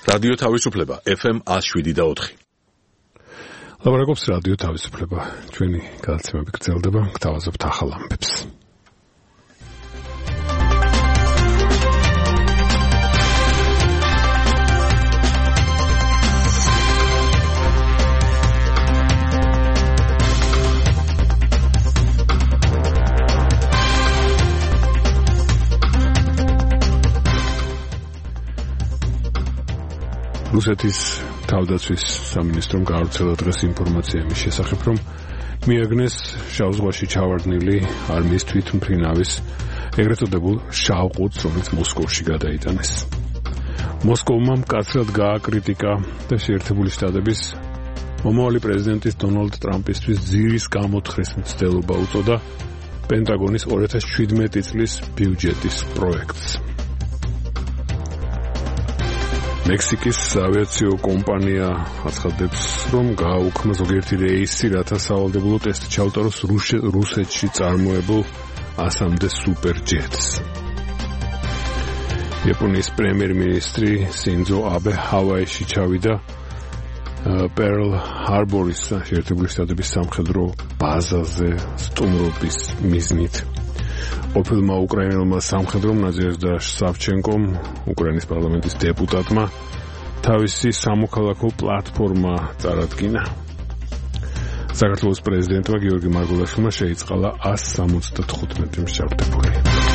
რადიო თავისუფლება FM 107.4. ლაპარაკობს რადიო თავისუფლება. ჩვენი გადაცემები გრძელდება, გთავაზობთ ახალ ამბებს. რუსეთის თავდაცვის სამინისტრომ გაავრცელა დღეს ინფორმაცია იმის შესახებ, რომ მიაგნეს შავ ზღვაში ჩავარდნილი არმიის თვითმფრინავის ეგრეთ წოდებულ შავ ყუთს, რომელიც მოსკოვში გადაიტანეს. მოსკოვმა მკაცრად გააკრიტიკა და შეერთებული შტატების მომავალი პრეზიდენტის დონალდ ტრამპისთვის ძირის გამოთხრეს მცდელობა უწოდა პენტაგონის 2017 წლის ბიუჯეტის პროექტს. მექსიკის ავიაციო კომპანია აცხადებს, რომ გააუქმა ზოგიერთი რეისი, რათა სავალდებულო ტესტი ჩაუტაროს რუსეთში წარმოებულ 100-მდე სუპერჯეტს. იაპონიის პრემიერ-მინისტრი სინძო აბე ჰავაიში ჩავიდა პერლ ჰარბორის შეერთებული შტატების სამხედრო ბაზაზე სტუმრობის მიზნით. ყოფილმა უკრაინელმა სამხედრომ ნადეჟდა სავჩენკომ, უკრაინის პარლამენტის დეპუტატმა, თავისი სამოქალაქო პლატფორმა წარადგინა. საქართველოს პრეზიდენტმა გიორგი მარგველაშვილმა შეიწყალა 175 მსჯავრდებული.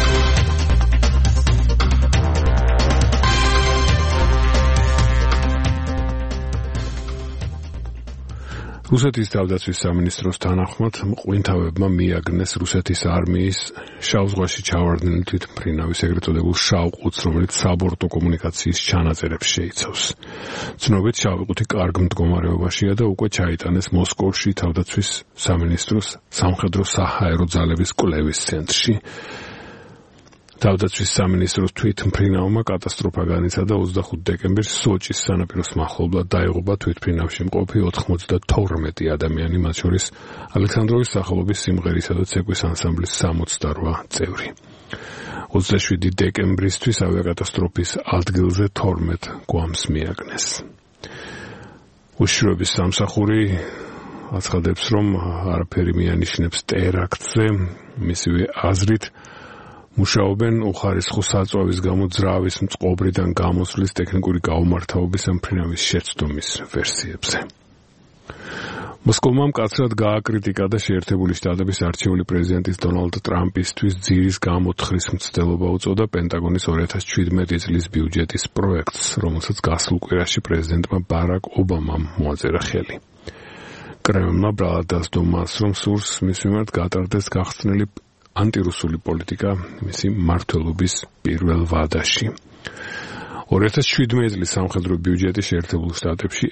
რუსეთის თავდაცვის სამინისტროს თანახმად მღვინთავებმა მიაგნეს რუსეთის არმიის შავ ზღვაში ჩავარდნილი თვითმფრინავის ეგრეთ წოდებულ შავ ყუთს, რომელიც საბორტო კომუნიკაციის ჩანაწერებს შეიცავს. ცნობით, შავი ყუთი კარგ მდგომარეობაშია და უკვე ჩაიტანეს მოსკოვში თავდაცვის სამინისტროს სამხედრო საჰაერო ძალების კვლევის ცენტრში. თავდაცვის სამინისტროს თვითმფრინავმა კატასტროფა განიცადა 25 დეკემბერს სოჭის სანაპიროს მახლობლად დაიღუპა თვითმფრინავში მყოფი 92 ადამიანი, მათ შორის ალექსანდროვის სახელობის სიმღერისა და ცეკვის ანსამბლის 68 წევრი. 27 დეკემბრისთვის ავიაკატასტროფის ადგილზე 12 გვამს მიაგნეს. უშიშროების სამსახური აცხადებს, რომ არაფერი მიანიშნებს ტერაქტზე, მისივე აზრით მუშაობენ უხარისხო საწვავის გამო ძრავის მწყობრიდან გამოსვლის ტექნიკური გაუმართავობის ან მფრინავის შეცდომის ვერსიებზე. მოსკოვმა მკაცრად გააკრიტიკა და შეერთებული შტატების არჩეული პრეზიდენტის დონალდ ტრამპისთვის ძირის გამოთխრის მცდელობა უწოდა პენტაგონის 2017 წლის ბიუჯეტის პროექტს, რომელსაც გასულ კვირაში პრეზიდენტმა ბარაკ ობამამ მოაწერა ხელი. კრემლმა ბრალად დასდო მას, რომ სურს მის მიმართ გატარდეს გახსნილი ანტირუსული პოლიტიკა მისი მმართველობის პირველ ვადაში. 2017 წლის სამხედრო ბიუჯეტი შეერთებულ შტატებში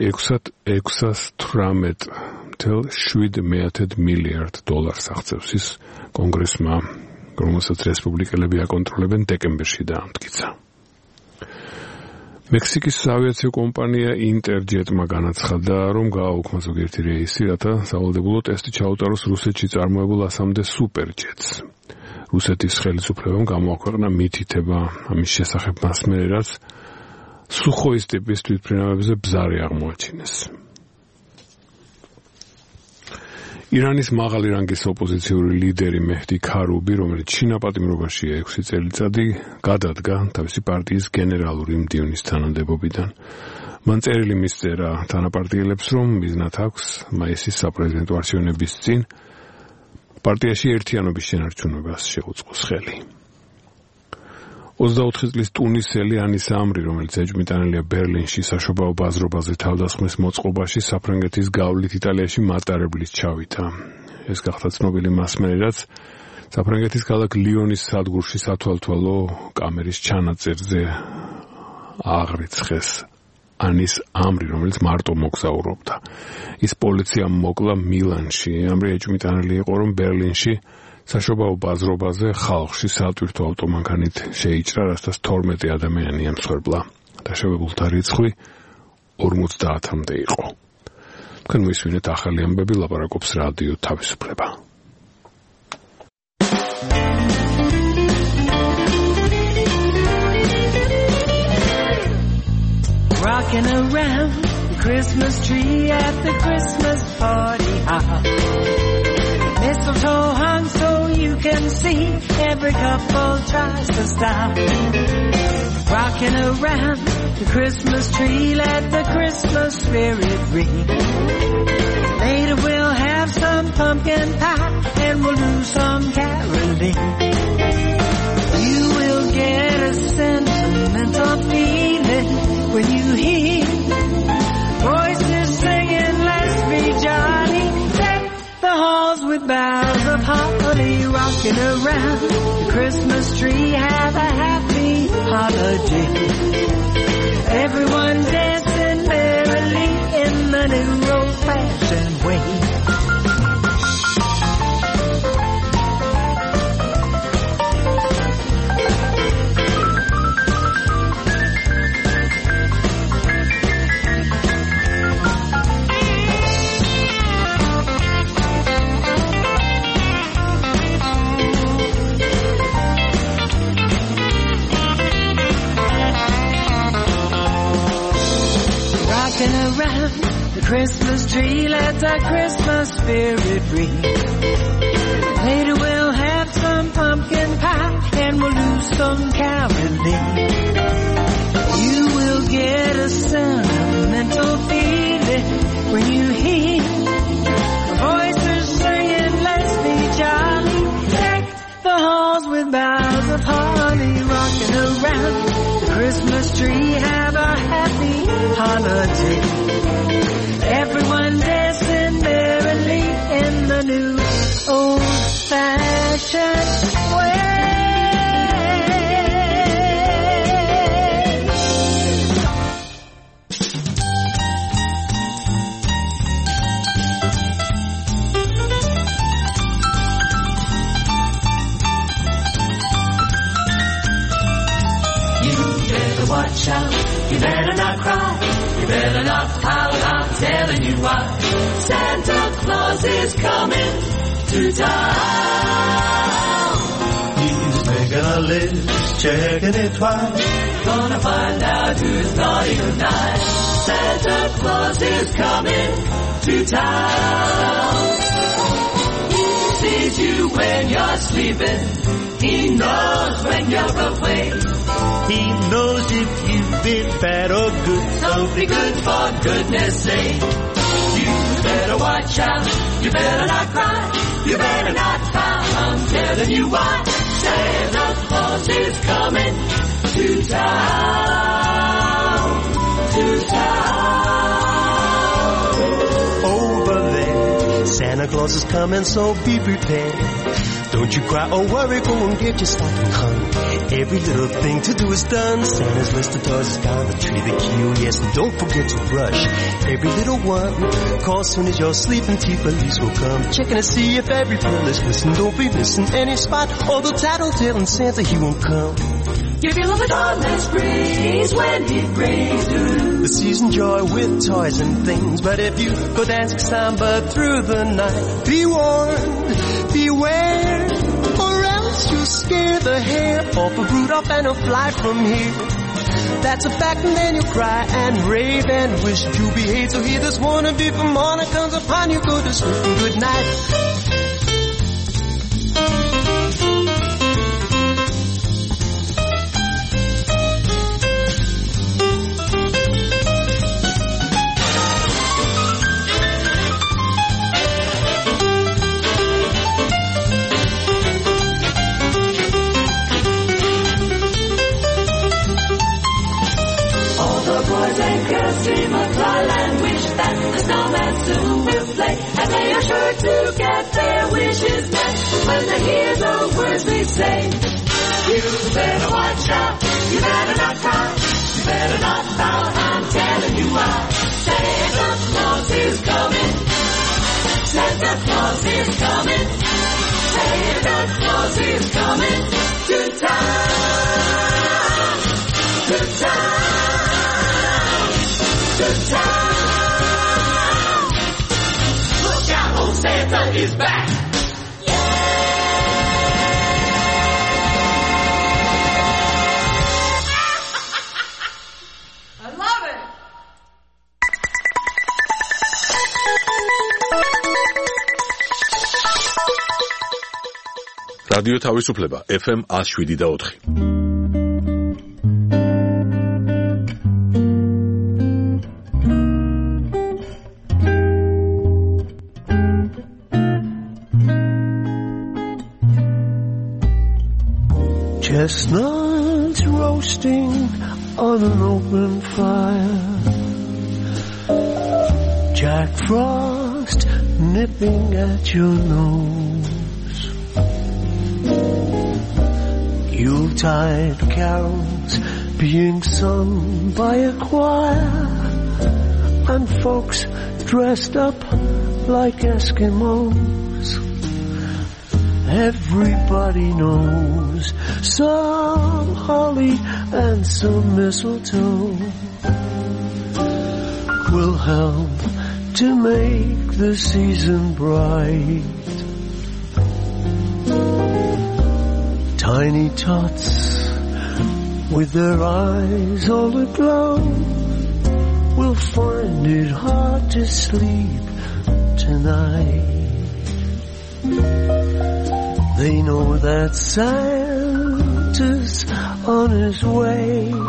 618.7 მილიარდ დოლარს აღწევს. ის კონგრესმა, რომელსაც რესპუბლიკელები აკონტროლებენ, დეკემბერში დაამტკიცა. მექსიკის ავიაციო კომპანია ინტერჯეტმა განაცხადა, რომ გააუქმა ზოგიერთი რეისი, რათა სავალდებულო ტესტი ჩაუტაროს რუსეთში წარმოებულ 100-მდე სუპერჯეტს. რუსეთის ხელისუფლებამ გამოაქვეყნა მითითება ამის შესახებ მასმერე, რაც სუხოის ტიპის თვითმფრინავებზე ბზარი აღმოაჩინეს. ირანის მაღალი რანგის ოპოზიციური ლიდერი მეჰდი ქარუბი, რომელიც შინაპატიმრობაშია 6 წელიწადი, გადადგა თავისი პარტიის გენერალური მდივნის თანამდებობიდან. მან წერილი მისწერა თანაპარტიელებს, რომ მიზნად აქვს მაისის საპრეზიდენტო არჩევნების წინ პარტიაში ერთიანობის შენარჩუნებას შეუწყოს ხელი. 24 წლის ტუნისელი ანის ამრი, რომელიც ეჭვმიტანილია ბერლინში საშობაო ბაზრობაზე თავდასხმის მოწყობაში, საფრანგეთის გავლით იტალიაში მატარებლის ჩავითა. ეს გახდა ცნობილი მასმერე, რაც საფრანგეთის ქალაქ ლიონის სადგურში სათვალთვალო კამერის ჩანაწერზე აღრიცხეს ანის ამრი, რომელიც მარტო მოგზაურობდა. ის პოლიციამ მოკლა მილანში. ამრი ეჭვმიტანილი იყო, რომ ბერლინში საშობაო ბაზრობაზე ხალხში სატვირთო ავტომანქანით შეიჭრა, რასაც 12 ადამიანი ემსხვერპლა. დაშავებულთა რიცხვი 50-მდე იყო. თქვენ მისვინეთ ახალი ამბები, ლაპარაკობს რადიო თავისუფლება. Rock Rocking around the Christmas tree at the Christmas party hop. Mistletoe hung so you can see, every couple tries to stop. Rocking around the Christmas tree, let the Christmas spirit ring. Later we'll have some pumpkin pie and we'll do some caroling. You will get a sentimental feeling when you hear voices singing, let's be jolly. Deck the halls with boughs of holly. Rocking around the Christmas tree, have a happy holiday. Everyone dancing merrily in the new old-fashioned way. Around the Christmas tree, let the Christmas spirit ring. Later we'll have some pumpkin pie and we'll do some caroling. You will get a sentimental feeling when you hear voices singing, let's be jolly. Deck the halls with boughs of holly. Rocking around the Christmas tree, have a happy holiday. Everyone dancing merrily in the new old-fashioned way. You better watch out, you better not cry, you better not pout, I'm telling you why. Santa Claus is coming to town. He's making a list, checking it twice. Gonna find out who's naughty or nice. Santa Claus is coming to town. He sees you when you're sleeping. He knows when you're awake. He knows if you've been bad or good. So be good for goodness sake. You better watch out. You better not cry. You better not pout. I'm telling you why. Santa Claus is coming to town. To town. Over there, Santa Claus is coming, so be prepared. Don't you cry or worry, go and get your stocking hung. Every little thing to do is done. Santa's list of toys is down the tree, the key, oh yes, and don't forget to brush every little one. Call soon as you're sleeping, T-Police will come. Checking to see if every pill is missing. Don't be missing any spot, although tattletale Santa, he won't come. You feel the dawnless breeze when he brings you the season joy with toys and things. But if you go dancing samba through the night, be warned, beware, or else you'll scare the hair off of Rudolph and he'll fly from here. That's a fact, and then you'll cry and rave and wish you behave. So hear this warning before morning comes upon you. Go to sleep and good night. And wish that the snowman soon will play, and they are sure to get their wishes met when they hear the words we say. You better watch out, you better not cry, you better not pout, I'm telling you why. Santa Claus is coming, Santa Claus is coming, Santa Claus is coming to town, to town. Good time. Look out, old Santa is back. I love it. რადიო თავისუფლება FM 107.4. Chestnuts roasting on an open fire, Jack Frost nipping at your nose, Yuletide carols being sung by a choir, and folks dressed up like Eskimos. Everybody knows some holly and some mistletoe will help to make the season bright. Tiny tots with their eyes all aglow will find it hard to sleep tonight. They know that Santa's on his way.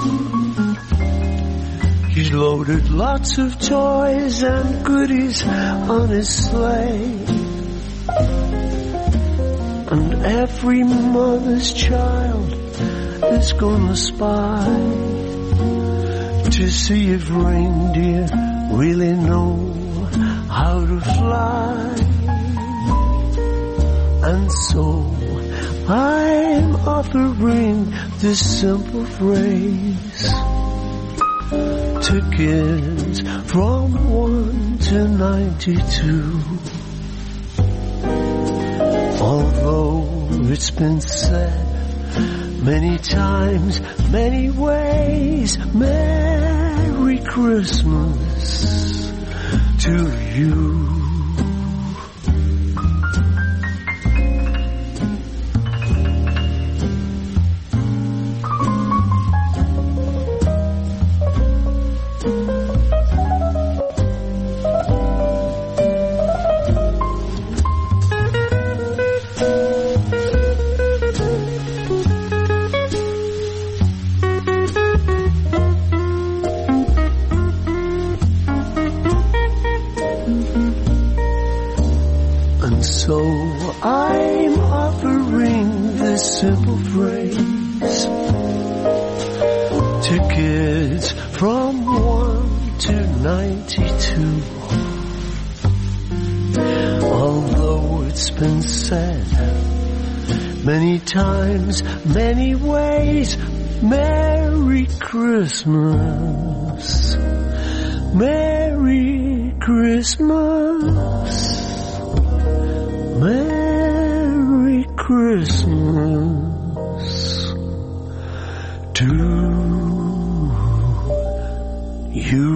He's loaded lots of toys and goodies on his sleigh. And every mother's child is gonna spy to see if reindeer really know how to fly. And so I'm offering this simple phrase to kids from 1 to 92. Although it's been said many times, many ways, Merry Christmas to you. So I'm offering this simple phrase to kids from 1 to 92. Although it's been said many times, many ways, Merry Christmas, Merry Christmas, Merry Christmas to you.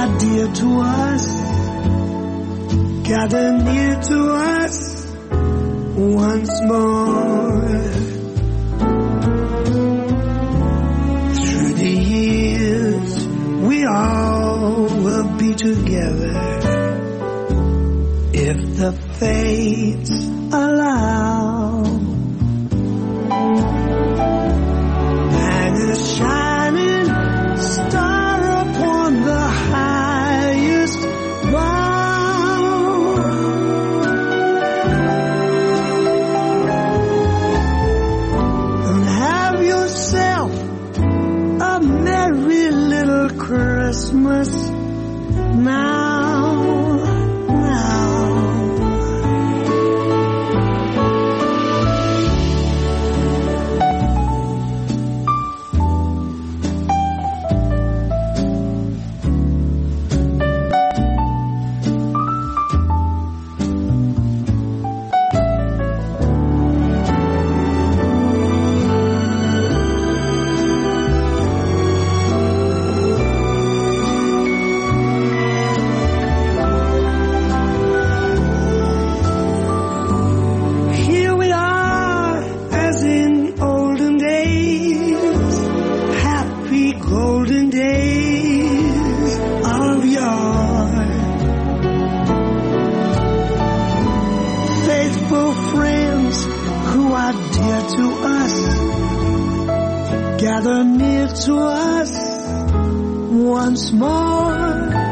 are dear to us, gather near to us once more. Through the years, we all will be together if the fates allow. Hang a shining star upon the highest bough. And have yourself a merry little Christmas now. Gather near to us once more,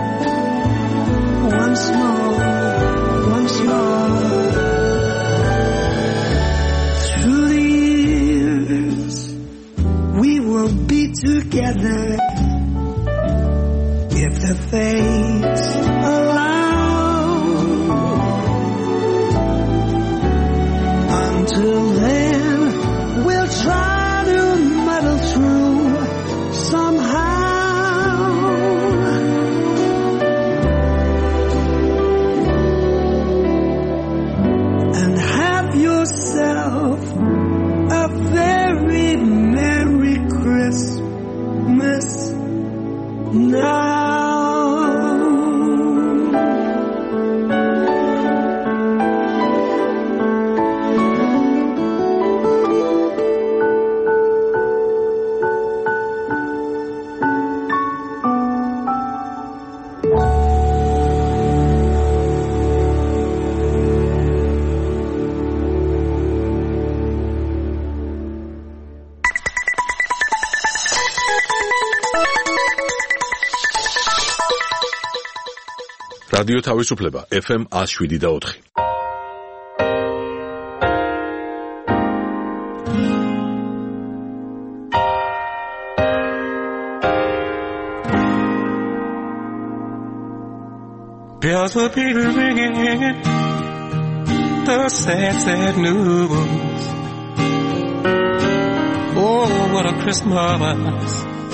once more, once more. Through the years, we will be together if the fates allow. Until then, we'll try through somehow, and have yourself a very Merry Christmas now. რადიო თავისუფლება FM 107.4. Bells will be ringing, the sad, sad news. Oh, what a Christmas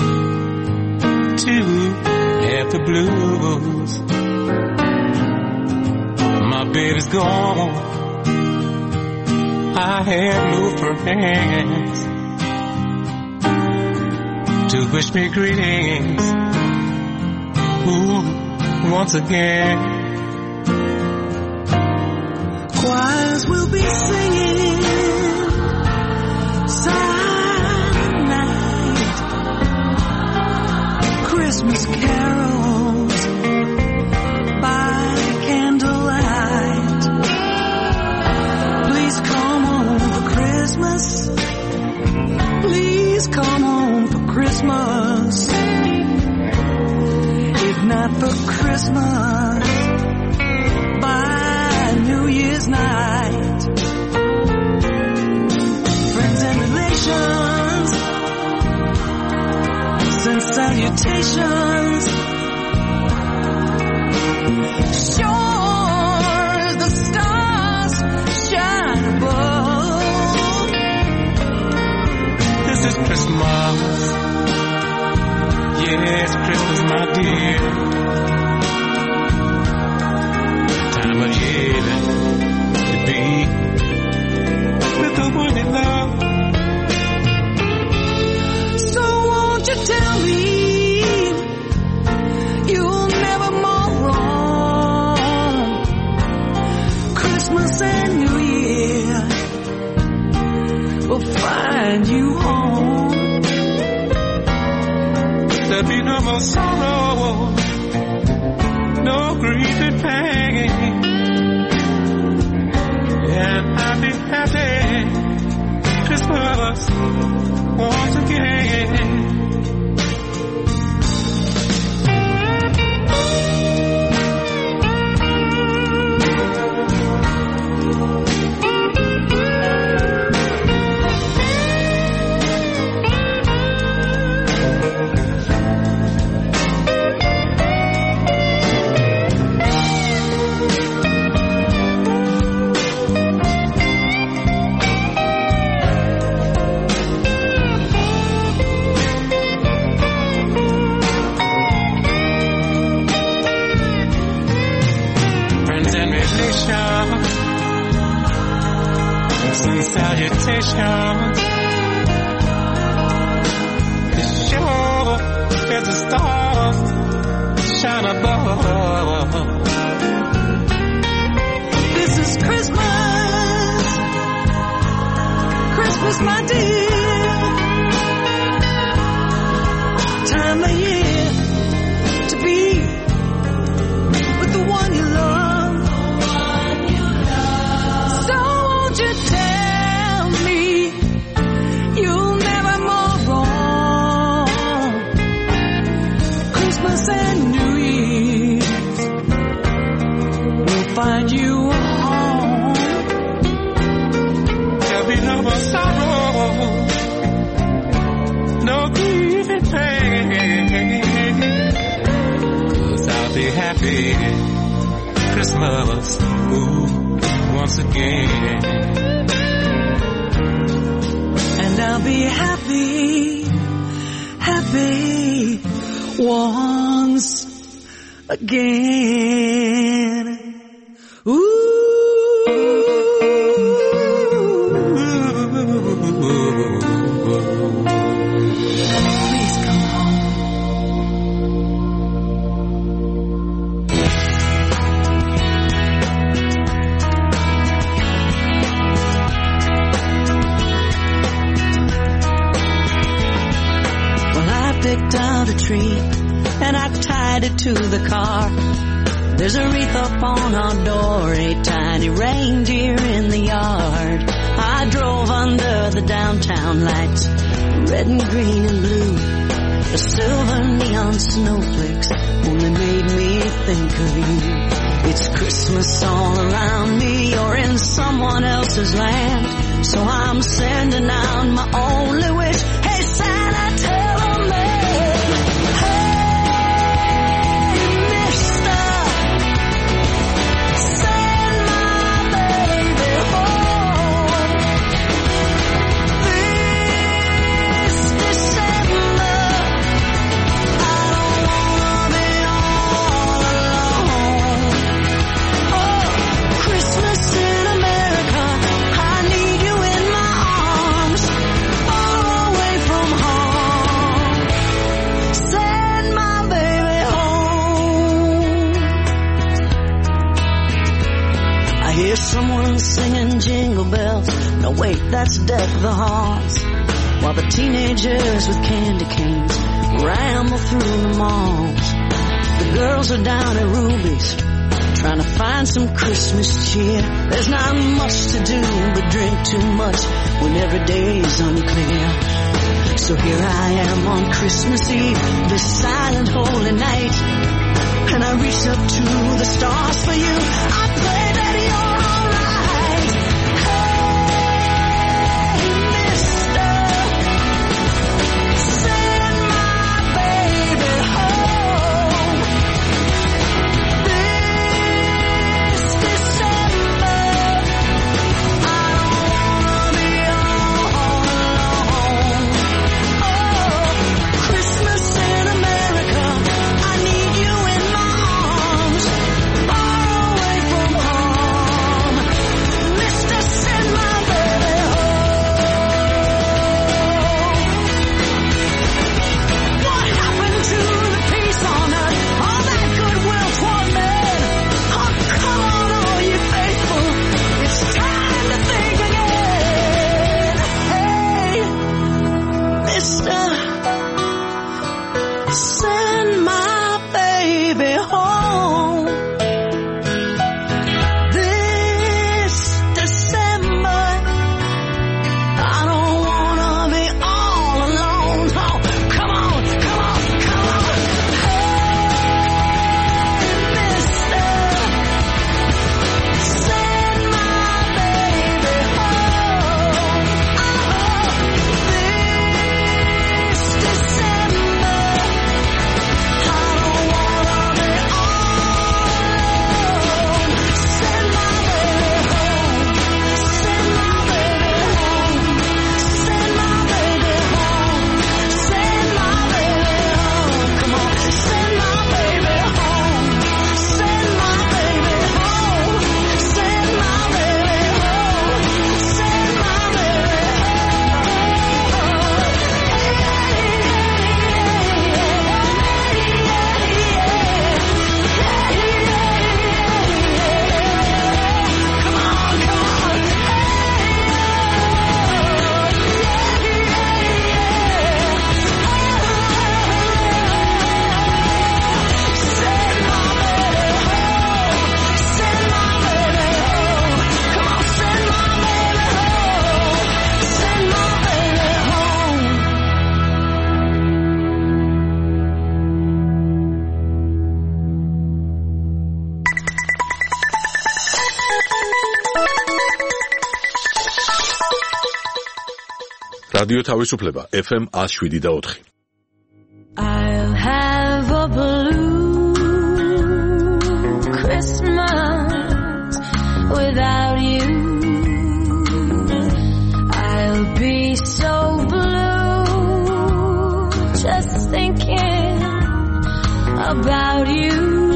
to have the blues. My baby's gone, I have no friends to wish me greetings. Ooh, once again. Choirs will be singing silent night, Christmas carols by candlelight. Please come home for Christmas. Please come home for Christmas. If not for Christmas, by New Year's night. Friends and relations send salutations. Sure as the stars shine above. This is Christmas. Yes, Christmas, my dear. Time of year to be with the one you love. So won't you tell me you'll never There'll be no more sorrow, no grief and pain, and I'll be happy Christmas once again. Salutations. Sure as the stars shine above. This is Christmas, Christmas, my dear. Time of year to be with the one you love. So won't you tell me you'll never more wrong? Christmas and New Year's will find you home. There'll be no more sorrow, no grief and pain, 'cause I'll be happy Christmas, ooh, once again. And I'll be happy, happy once again. Ooh. Please come home. Picked out a tree and I tied it to the car. There's a wreath up on our door, a tiny reindeer in the yard. I drove under the downtown lights, red and green and blue. The silver neon snowflakes only made me think of you. It's Christmas all around me, you're in someone else's land. So I'm sending out my only wish. Hey Santa, tell them someone singing jingle bells. No wait, that's Deck the Halls. While the teenagers with candy canes ramble through the malls. The girls are down at Ruby's trying to find some Christmas cheer. There's not much to do but drink too much when every day's unclear. So here I am on Christmas Eve, this silent holy night, and I reach up to the stars for you. I pray that you're რადიო თავისუფლება FM 107.4. I'll have a blue Christmas without you. I'll be so blue just thinking about you.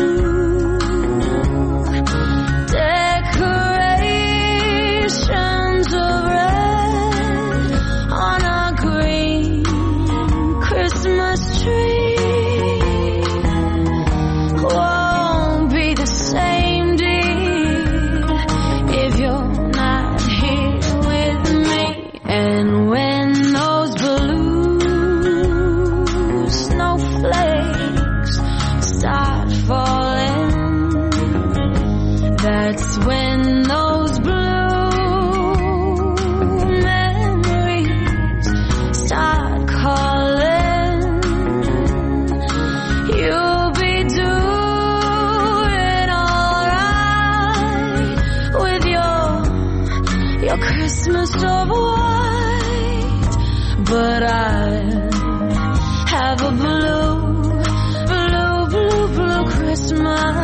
Decorations of red on a green Christmas tree won't be the same, dear, if you're not here with me. And when those blue snowflakes start falling, that's when those blue memories start calling. You'll be doing alright with your Christmas of white, but I'll have a blue Christmas.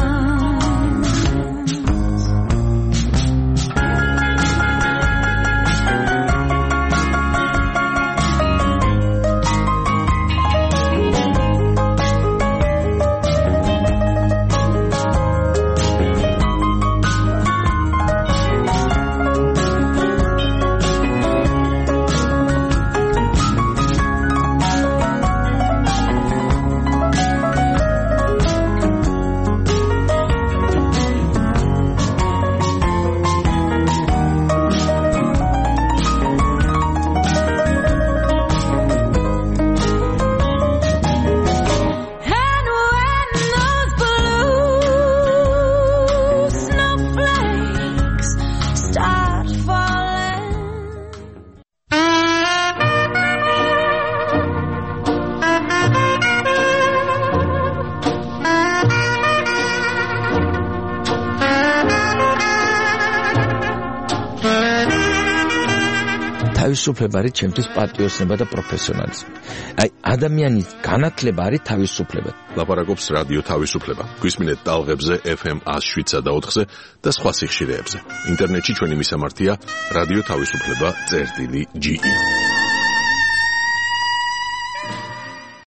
თავისუფლება არის ჩემთვის პატრიოტიზმი და პროფესიონალიზმი. აი, ადამიანის განათლება არის თავისუფლება. ლაპარაკობს რადიო თავისუფლება. გვისმინეთ ტალღებზე FM 107.4-ზე და სხვა სიხშირეებზე. ინტერნეტში ჩვენი მისამართია რადიო თავისუფლება.ge